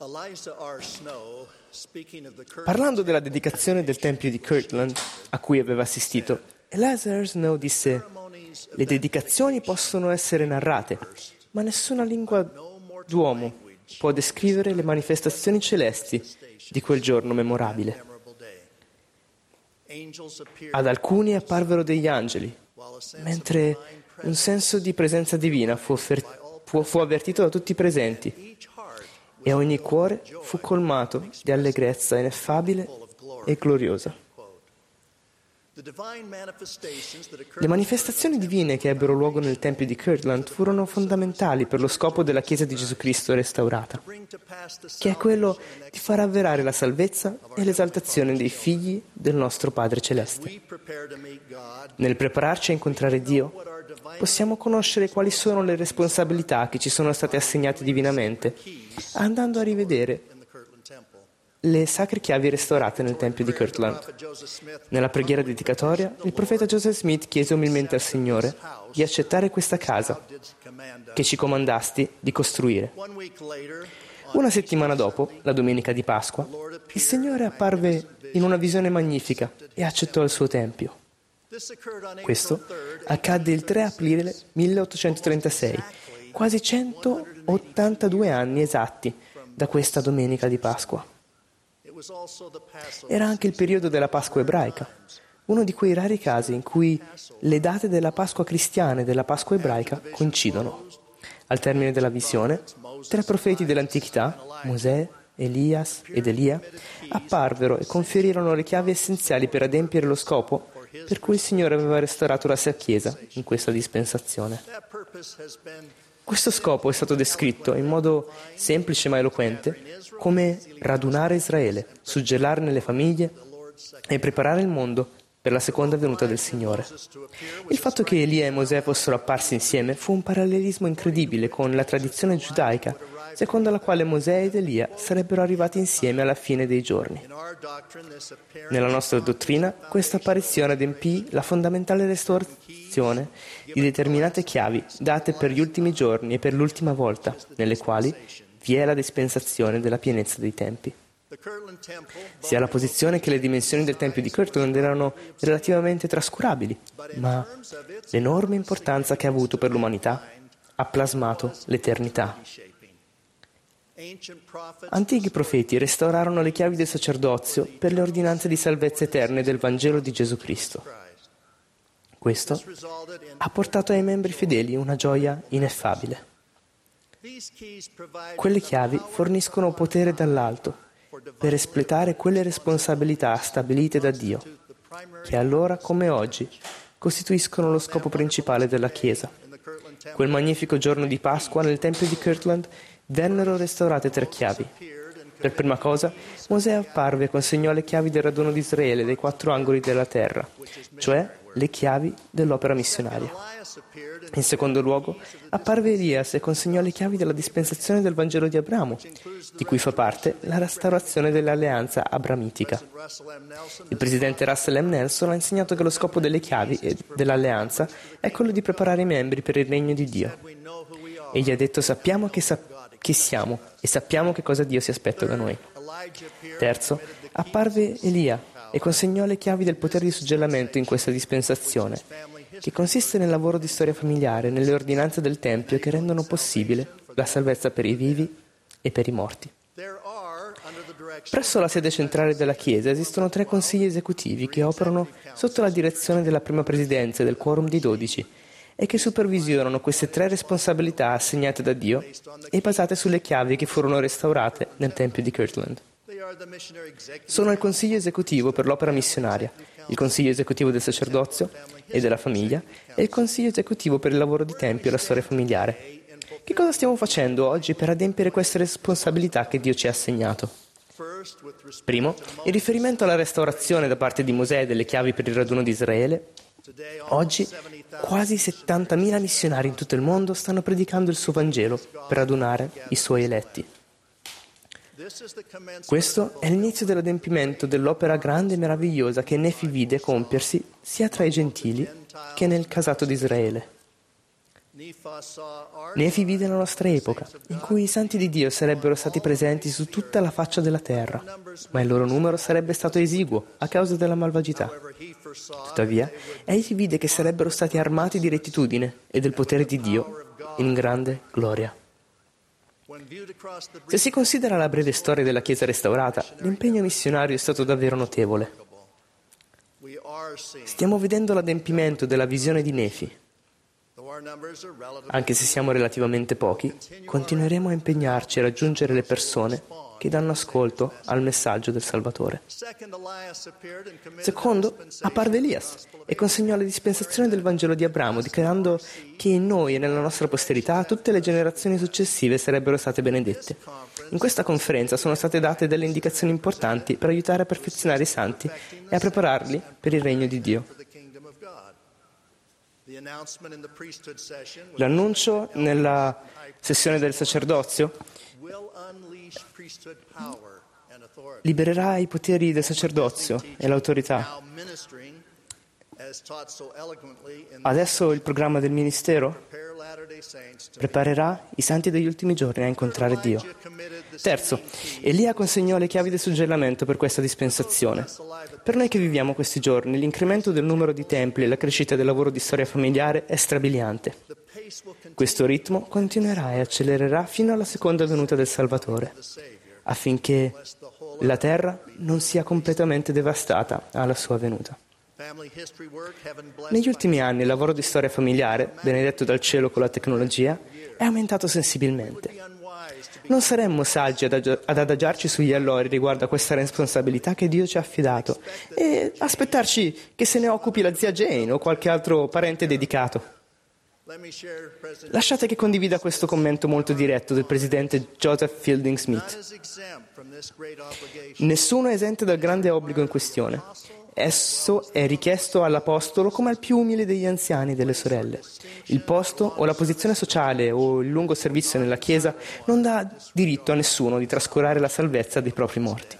Parlando della dedicazione del Tempio di Kirtland, a cui aveva assistito, Eliza R. Snow disse: «Le dedicazioni possono essere narrate, ma nessuna lingua d'uomo può descrivere le manifestazioni celesti di quel giorno memorabile. Ad alcuni apparvero degli angeli, mentre un senso di presenza divina fu avvertito da tutti i presenti, e ogni cuore fu colmato di allegrezza ineffabile e gloriosa». Le manifestazioni divine che ebbero luogo nel Tempio di Kirtland furono fondamentali per lo scopo della Chiesa di Gesù Cristo restaurata, che è quello di far avverare la salvezza e l'esaltazione dei figli del nostro Padre Celeste. Nel prepararci a incontrare Dio, possiamo conoscere quali sono le responsabilità che ci sono state assegnate divinamente, andando a rivedere le sacre chiavi restaurate nel Tempio di Kirtland. Nella preghiera dedicatoria, il profeta Joseph Smith chiese umilmente al Signore di accettare questa casa che ci comandasti di costruire. Una settimana dopo, la domenica di Pasqua, il Signore apparve in una visione magnifica e accettò il suo Tempio. Questo accadde il 3 aprile 1836, quasi 182 anni esatti da questa domenica di Pasqua. Era anche il periodo della Pasqua ebraica, uno di quei rari casi in cui le date della Pasqua cristiana e della Pasqua ebraica coincidono. Al termine della visione, 3 profeti dell'antichità, Mosè, Elias ed Elia, apparvero e conferirono le chiavi essenziali per adempiere lo scopo per cui il Signore aveva restaurato la sua Chiesa in questa dispensazione. Questo scopo è stato descritto in modo semplice ma eloquente come radunare Israele, suggellarne le famiglie e preparare il mondo per la seconda venuta del Signore. Il fatto che Elia e Mosè fossero apparsi insieme fu un parallelismo incredibile con la tradizione giudaica, secondo la quale Mosè ed Elia sarebbero arrivati insieme alla fine dei giorni. Nella nostra dottrina, questa apparizione adempì la fondamentale restaurazione di determinate chiavi date per gli ultimi giorni e per l'ultima volta, nelle quali vi è la dispensazione della pienezza dei tempi. Sia la posizione che le dimensioni del Tempio di Kirtland erano relativamente trascurabili, ma l'enorme importanza che ha avuto per l'umanità ha plasmato l'eternità. Antichi profeti restaurarono le chiavi del sacerdozio per le ordinanze di salvezza eterne del Vangelo di Gesù Cristo. Questo ha portato ai membri fedeli una gioia ineffabile. Quelle chiavi forniscono potere dall'alto per espletare quelle responsabilità stabilite da Dio, che allora, come oggi, costituiscono lo scopo principale della Chiesa. Quel magnifico giorno di Pasqua nel Tempio di Kirtland vennero restaurate 3 chiavi. Per prima cosa, Mosè apparve e consegnò le chiavi del raduno di Israele dai 4 angoli della terra, cioè le chiavi dell'opera missionaria. In secondo luogo, apparve Elias e consegnò le chiavi della dispensazione del Vangelo di Abramo, di cui fa parte la restaurazione dell'alleanza abramitica. Il presidente Russell M. Nelson ha insegnato che lo scopo delle chiavi e dell'alleanza è quello di preparare i membri per il regno di Dio. Egli ha detto: sappiamo che siamo e sappiamo che cosa Dio si aspetta da noi. Terzo, apparve Elia e consegnò le chiavi del potere di suggellamento in questa dispensazione, che consiste nel lavoro di storia familiare, nelle ordinanze del Tempio che rendono possibile la salvezza per i vivi e per i morti. Presso la sede centrale della Chiesa esistono 3 consigli esecutivi che operano sotto la direzione della prima presidenza e del quorum di 12 e che supervisionano queste 3 responsabilità assegnate da Dio e basate sulle chiavi che furono restaurate nel Tempio di Kirtland. Sono il Consiglio esecutivo per l'opera missionaria, il Consiglio esecutivo del sacerdozio e della famiglia e il Consiglio esecutivo per il lavoro di Tempio e la storia familiare. Che cosa stiamo facendo oggi per adempiere queste responsabilità che Dio ci ha assegnato? Primo, in riferimento alla restaurazione da parte di Mosè delle chiavi per il raduno di Israele, oggi quasi 70.000 missionari in tutto il mondo stanno predicando il suo Vangelo per radunare i suoi eletti. Questo è l'inizio dell'adempimento dell'opera grande e meravigliosa che Nefi vide compiersi sia tra i gentili che nel casato di Israele. Nefi vide la nostra epoca, in cui i santi di Dio sarebbero stati presenti su tutta la faccia della terra, ma il loro numero sarebbe stato esiguo a causa della malvagità. Tuttavia, egli vide che sarebbero stati armati di rettitudine e del potere di Dio in grande gloria. Se si considera la breve storia della Chiesa restaurata, l'impegno missionario è stato davvero notevole. Stiamo vedendo l'adempimento della visione di Nefi. Anche se siamo relativamente pochi, continueremo a impegnarci a raggiungere le persone che danno ascolto al messaggio del Salvatore. Secondo, apparve Elias e consegnò la dispensazione del Vangelo di Abramo, dichiarando che in noi e nella nostra posterità tutte le generazioni successive sarebbero state benedette. In questa conferenza sono state date delle indicazioni importanti per aiutare a perfezionare i santi e a prepararli per il regno di Dio. L'annuncio nella sessione del sacerdozio libererà i poteri del sacerdozio e l'autorità. Adesso il programma del ministero preparerà i santi degli ultimi giorni a incontrare Dio. Terzo, Elia consegnò le chiavi del suggellamento per questa dispensazione. Per noi che viviamo questi giorni, l'incremento del numero di templi e la crescita del lavoro di storia familiare è strabiliante. Questo ritmo continuerà e accelererà fino alla seconda venuta del Salvatore, affinché la terra non sia completamente devastata alla sua venuta. Negli ultimi anni il lavoro di storia familiare, benedetto dal cielo con la tecnologia, è aumentato sensibilmente. Non saremmo saggi ad adagiarci sugli allori riguardo a questa responsabilità che Dio ci ha affidato e aspettarci che se ne occupi la zia Jane o qualche altro parente dedicato. Lasciate che condivida questo commento molto diretto del presidente Joseph Fielding Smith. Nessuno è esente dal grande obbligo in questione. Esso è richiesto all'apostolo come al più umile degli anziani e delle sorelle. Il posto o la posizione sociale o il lungo servizio nella Chiesa non dà diritto a nessuno di trascurare la salvezza dei propri morti.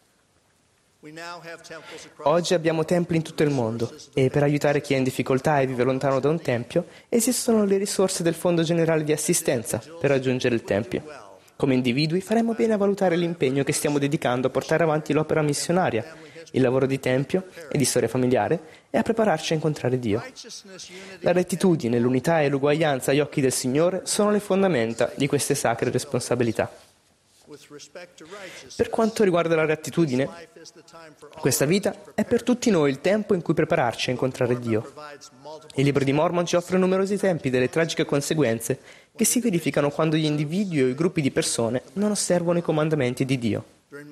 Oggi abbiamo templi in tutto il mondo e per aiutare chi è in difficoltà e vive lontano da un tempio esistono le risorse del Fondo Generale di Assistenza per raggiungere il tempio. Come individui faremmo bene a valutare l'impegno che stiamo dedicando a portare avanti l'opera missionaria, il lavoro di tempio e di storia familiare e a prepararci a incontrare Dio. La rettitudine, l'unità e l'uguaglianza agli occhi del Signore sono le fondamenta di queste sacre responsabilità. Per quanto riguarda la rettitudine, questa vita è per tutti noi il tempo in cui prepararci a incontrare Dio. Il libro di Mormon ci offre numerosi esempi delle tragiche conseguenze che si verificano quando gli individui o i gruppi di persone non osservano i comandamenti di Dio.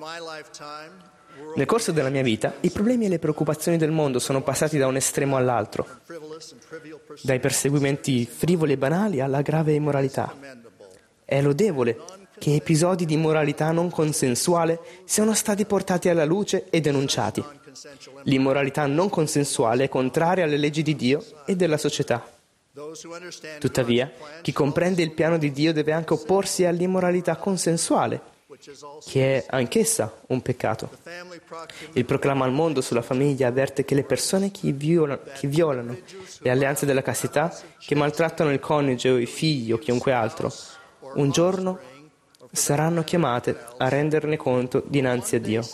Nel corso della mia vita, i problemi e le preoccupazioni del mondo sono passati da un estremo all'altro, dai perseguimenti frivoli e banali alla grave immoralità. È lodevole che episodi di immoralità non consensuale siano stati portati alla luce e denunciati. L'immoralità non consensuale è contraria alle leggi di Dio e della società. Tuttavia, chi comprende il piano di Dio deve anche opporsi all'immoralità consensuale, che è anch'essa un peccato. Il proclama al mondo sulla famiglia avverte che le persone che violano le alleanze della castità, che maltrattano il coniuge o i figli o chiunque altro, un giorno saranno chiamate a renderne conto dinanzi a Dio.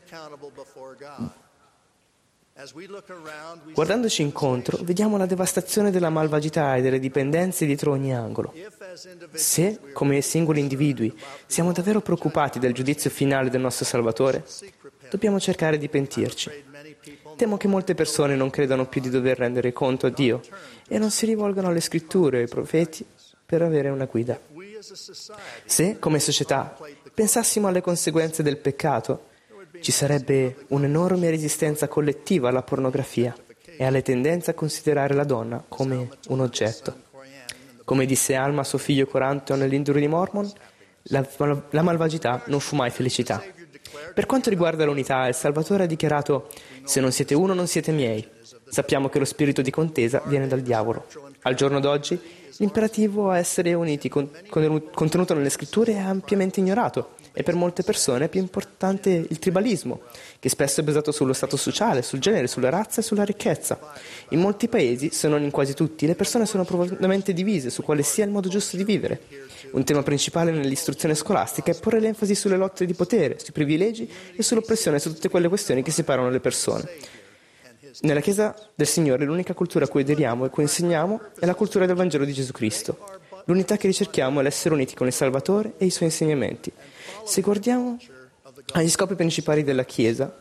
Guardandoci incontro, vediamo la devastazione della malvagità e delle dipendenze dietro ogni angolo. Se, come singoli individui, siamo davvero preoccupati del giudizio finale del nostro Salvatore, dobbiamo cercare di pentirci. Temo che molte persone non credano più di dover rendere conto a Dio e non si rivolgano alle scritture e ai profeti per avere una guida. Se, come società, pensassimo alle conseguenze del peccato, ci sarebbe un'enorme resistenza collettiva alla pornografia e alle tendenze a considerare la donna come un oggetto. Come disse Alma a suo figlio Coranto nell'Induro di Mormon, la malvagità non fu mai felicità. Per quanto riguarda l'unità, il Salvatore ha dichiarato: «Se non siete uno, non siete miei. Sappiamo che lo spirito di contesa viene dal diavolo. Al giorno d'oggi, l'imperativo a essere uniti contenuto nelle scritture è ampiamente ignorato e per molte persone è più importante il tribalismo, che spesso è basato sullo stato sociale, sul genere, sulla razza e sulla ricchezza. In molti paesi, se non in quasi tutti, le persone sono profondamente divise su quale sia il modo giusto di vivere. Un tema principale nell'istruzione scolastica è porre l'enfasi sulle lotte di potere, sui privilegi e sull'oppressione su tutte quelle questioni che separano le persone. Nella Chiesa del Signore l'unica cultura a cui aderiamo e cui insegniamo è la cultura del Vangelo di Gesù Cristo. L'unità che ricerchiamo è l'essere uniti con il Salvatore e i suoi insegnamenti. Se guardiamo agli scopi principali della Chiesa,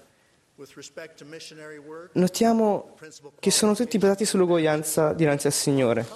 notiamo che sono tutti basati sull'uguaglianza dinanzi al Signore.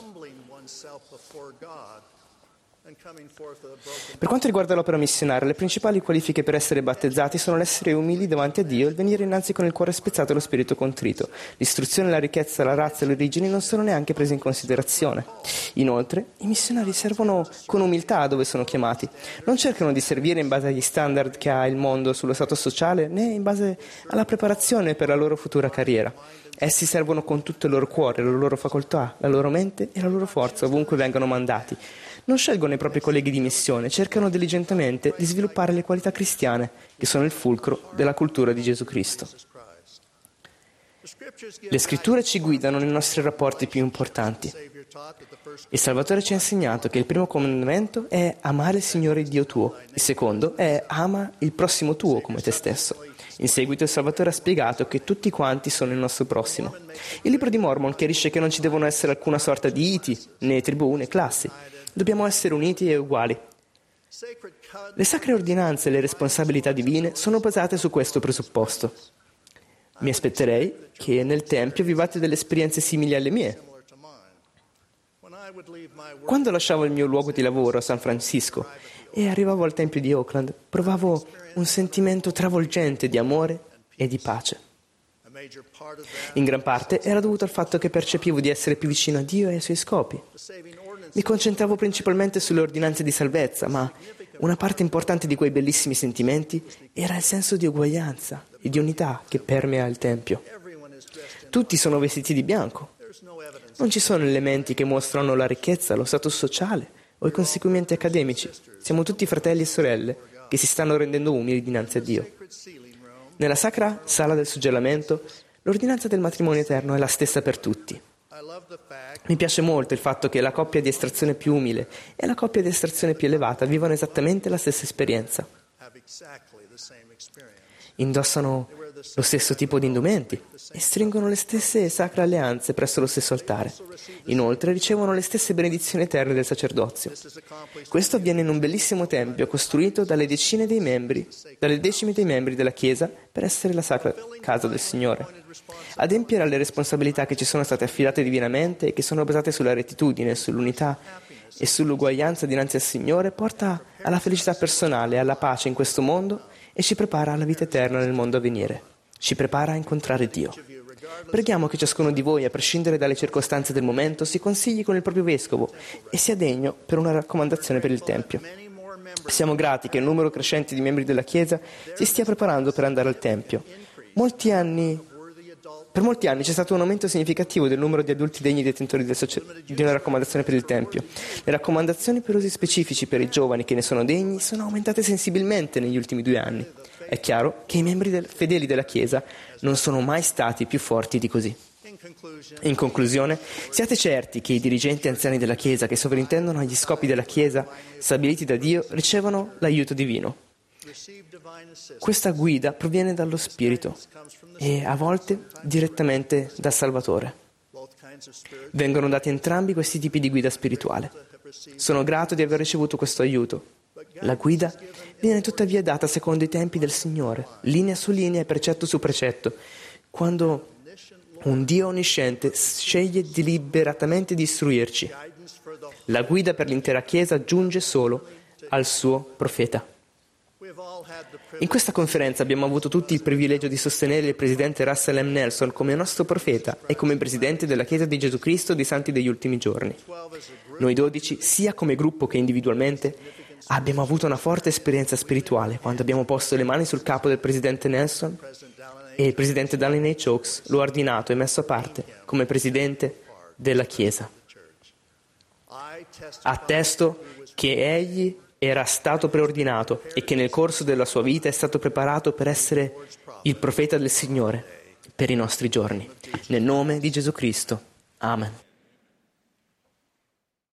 Per quanto riguarda l'opera missionaria, le principali qualifiche per essere battezzati sono l'essere umili davanti a Dio e il venire innanzi con il cuore spezzato e lo spirito contrito. L'istruzione, la ricchezza, la razza e le origini non sono neanche prese in considerazione. Inoltre, i missionari servono con umiltà dove sono chiamati. Non cercano di servire in base agli standard che ha il mondo sullo stato sociale, né in base alla preparazione per la loro futura carriera. Essi servono con tutto il loro cuore, la loro facoltà, la loro mente e la loro forza ovunque vengano mandati. Non scelgono i propri colleghi di missione, cercano diligentemente di sviluppare le qualità cristiane, che sono il fulcro della cultura di Gesù Cristo. Le scritture ci guidano nei nostri rapporti più importanti. Il Salvatore ci ha insegnato che il primo comandamento è amare il Signore Dio tuo, il secondo è ama il prossimo tuo come te stesso. In seguito il Salvatore ha spiegato che tutti quanti sono il nostro prossimo. Il libro di Mormon chiarisce che non ci devono essere alcuna sorta di iti, né tribù, né classi. Dobbiamo essere uniti e uguali. Le sacre ordinanze e le responsabilità divine sono basate su questo presupposto. Mi aspetterei che nel Tempio vivate delle esperienze simili alle mie. Quando lasciavo il mio luogo di lavoro a San Francisco e arrivavo al Tempio di Oakland, provavo un sentimento travolgente di amore e di pace. In gran parte era dovuto al fatto che percepivo di essere più vicino a Dio e ai suoi scopi. Mi concentravo principalmente sulle ordinanze di salvezza, ma una parte importante di quei bellissimi sentimenti era il senso di uguaglianza e di unità che permea il Tempio. Tutti sono vestiti di bianco. Non ci sono elementi che mostrano la ricchezza, lo status sociale o i conseguimenti accademici. Siamo tutti fratelli e sorelle che si stanno rendendo umili dinanzi a Dio. Nella sacra sala del suggellamento, l'ordinanza del matrimonio eterno è la stessa per tutti. Mi piace molto il fatto che la coppia di estrazione più umile e la coppia di estrazione più elevata vivono esattamente la stessa esperienza. Indossano lo stesso tipo di indumenti e stringono le stesse sacre alleanze presso lo stesso altare. Inoltre ricevono le stesse benedizioni eterne del sacerdozio. Questo avviene in un bellissimo tempio costruito dalle decime dei membri della Chiesa per essere la sacra casa del Signore. Adempiere alle responsabilità che ci sono state affidate divinamente e che sono basate sulla rettitudine, sull'unità e sull'uguaglianza dinanzi al Signore porta alla felicità personale e alla pace in questo mondo e ci prepara alla vita eterna nel mondo a venire. Ci prepara a incontrare Dio. Preghiamo che ciascuno di voi, a prescindere dalle circostanze del momento, si consigli con il proprio vescovo e sia degno per una raccomandazione per il Tempio. Siamo grati che il numero crescente di membri della Chiesa si stia preparando per andare al Tempio. Per molti anni c'è stato un aumento significativo del numero di adulti degni detentori di una raccomandazione per il Tempio. Le raccomandazioni per usi specifici per i giovani che ne sono degni sono aumentate sensibilmente negli ultimi 2 anni. È chiaro che i membri fedeli della Chiesa non sono mai stati più forti di così. In conclusione, siate certi che i dirigenti anziani della Chiesa che sovrintendono agli scopi della Chiesa stabiliti da Dio ricevono l'aiuto divino. Questa guida proviene dallo Spirito e a volte direttamente dal Salvatore. Vengono dati entrambi questi tipi di guida spirituale. Sono grato di aver ricevuto questo aiuto. La guida viene tuttavia data secondo i tempi del Signore, linea su linea e precetto su precetto, quando un Dio onnisciente sceglie deliberatamente di istruirci. La guida per l'intera Chiesa giunge solo al suo profeta. In questa conferenza abbiamo avuto tutti il privilegio di sostenere il presidente Russell M. Nelson come nostro profeta e come presidente della Chiesa di Gesù Cristo dei Santi degli Ultimi Giorni. Noi 12, sia come gruppo che individualmente, abbiamo avuto una forte esperienza spirituale quando abbiamo posto le mani sul capo del presidente Nelson e il presidente Dallin H. Oaks lo ha ordinato e messo a parte come presidente della Chiesa. Attesto che egli era stato preordinato e che nel corso della sua vita è stato preparato per essere il profeta del Signore per i nostri giorni. Nel nome di Gesù Cristo. Amen.